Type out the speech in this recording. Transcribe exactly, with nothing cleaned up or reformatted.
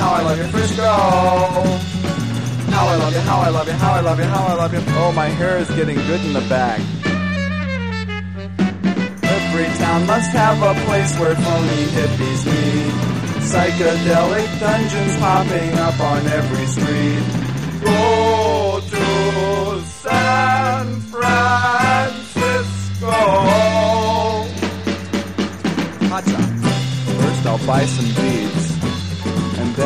how I love you, Frisco. How I love you, how I love you, how I love you, how I love you. Oh, my hair is getting good in the back. Every town must have a place where phony hippies meet. Psychedelic dungeons popping up on every street. Go to San Francisco. Hot shot. First, I'll buy some